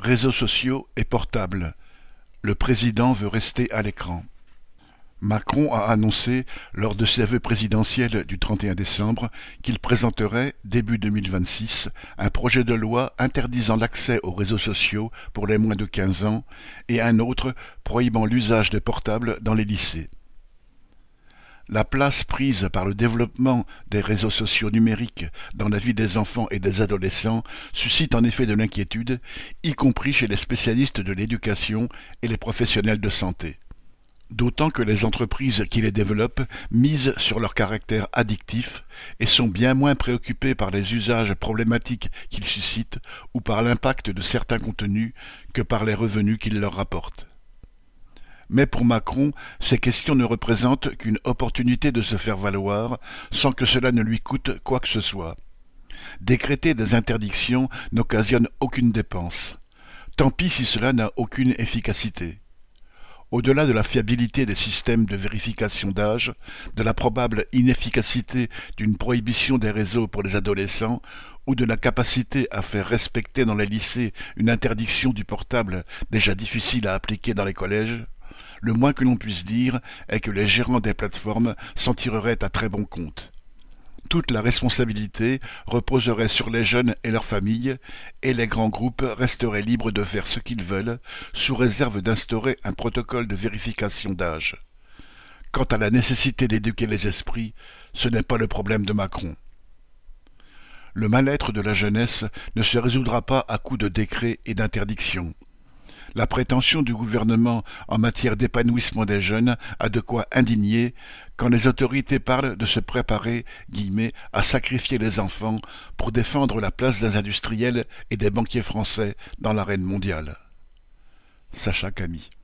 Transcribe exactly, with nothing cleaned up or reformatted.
Réseaux sociaux et portables. Le président veut rester à l'écran. Macron a annoncé, lors de ses vœux présidentiels du trente et un décembre, qu'il présenterait, début deux mille vingt-six, un projet de loi interdisant l'accès aux réseaux sociaux pour les moins de quinze ans et un autre prohibant l'usage des portables dans les lycées. La place prise par le développement des réseaux sociaux numériques dans la vie des enfants et des adolescents suscite en effet de l'inquiétude, y compris chez les spécialistes de l'éducation et les professionnels de santé. D'autant que les entreprises qui les développent misent sur leur caractère addictif et sont bien moins préoccupées par les usages problématiques qu'ils suscitent ou par l'impact de certains contenus que par les revenus qu'ils leur rapportent. Mais pour Macron, ces questions ne représentent qu'une opportunité de se faire valoir sans que cela ne lui coûte quoi que ce soit. Décréter des interdictions n'occasionne aucune dépense. Tant pis si cela n'a aucune efficacité. Au-delà de la fiabilité des systèmes de vérification d'âge, de la probable inefficacité d'une prohibition des réseaux pour les adolescents ou de la capacité à faire respecter dans les lycées une interdiction du portable déjà difficile à appliquer dans les collèges, le moins que l'on puisse dire est que les gérants des plateformes s'en tireraient à très bon compte. Toute la responsabilité reposerait sur les jeunes et leurs familles, et les grands groupes resteraient libres de faire ce qu'ils veulent, sous réserve d'instaurer un protocole de vérification d'âge. Quant à la nécessité d'éduquer les esprits, ce n'est pas le problème de Macron. Le mal-être de la jeunesse ne se résoudra pas à coups de décrets et d'interdictions. La prétention du gouvernement en matière d'épanouissement des jeunes a de quoi indigner quand les autorités parlent de se préparer guillemets, à sacrifier les enfants pour défendre la place des industriels et des banquiers français dans l'arène mondiale. Sacha Camille.